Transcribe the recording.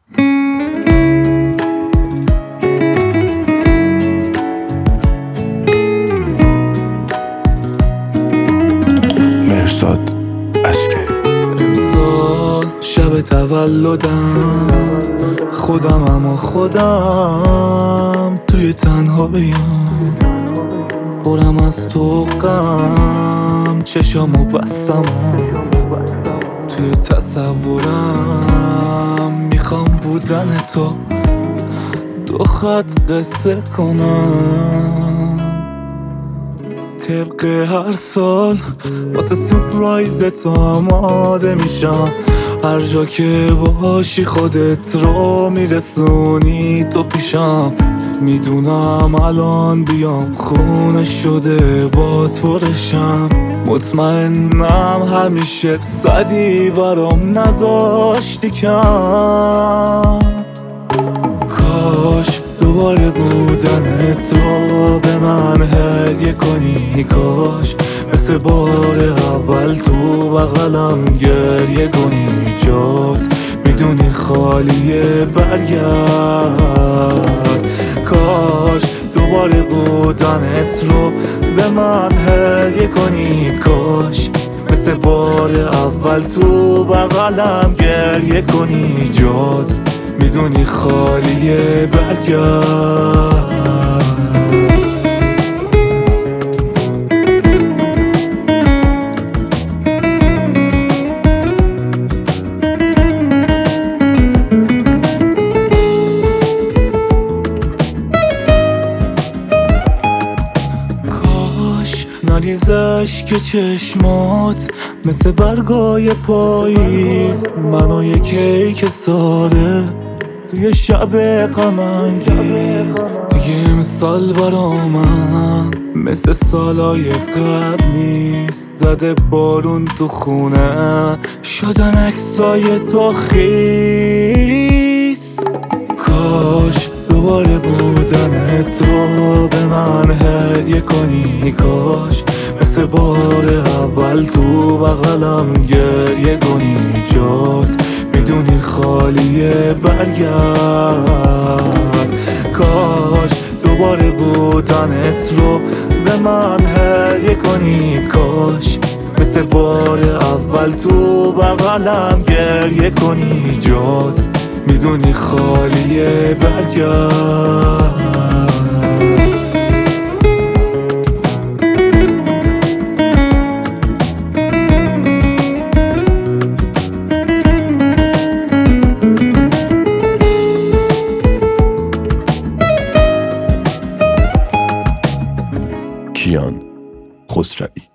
مرزاد عسکری. امسال شب تولدم، خودم اما خودم توی تنهاییم، پرم از تو غم، چشامو بستم توی تصورم، میخوام بودن تو دو خط قصه کنم. طبق هر سال واسه سورپرایز تو آماده میشم، هر جا که باشی خودت رو میرسونی تو پیشم. میدونم الان بیام خونه شده باز پرشم، مطمئنم همیشه صدی برام نذاشتی کم. کاش دوباره بودن تو به من هدیه کنی، کاش مثل بار اول تو بغلم گریه کنی. جات میدونی خالیه، برگرد. کاش دوباره بودنت رو به من هدیه کنی، کاش مثل بار اول تو بغلم گریه کنی. جات میدونی خالیه، برگرد. نریزش که چشمات مثل برگای پاییز، منو یه کیک ساده توی شب غم انگیز. دیگه مثال برا من مثل سالای قبل نیست، زده بارون تو خونه شدن عکسای تو خیس. کاش دوباره بودن تو به من هدیه کنی، کاش مثل بار اول تو بغلم گریه کنی. جات میدونی خالیه، برگرد. کاش دوباره بودنت رو به من هدیه کنی، کاش مثل بار اول تو بغلم گریه کنی. جات میدونی خالیه، برگرد. کیان خسروی.